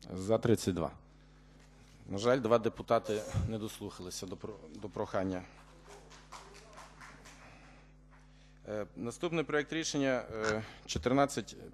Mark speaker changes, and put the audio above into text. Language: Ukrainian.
Speaker 1: За 32. На жаль, 2 депутати не дослухалися до прохання. Наступний проект рішення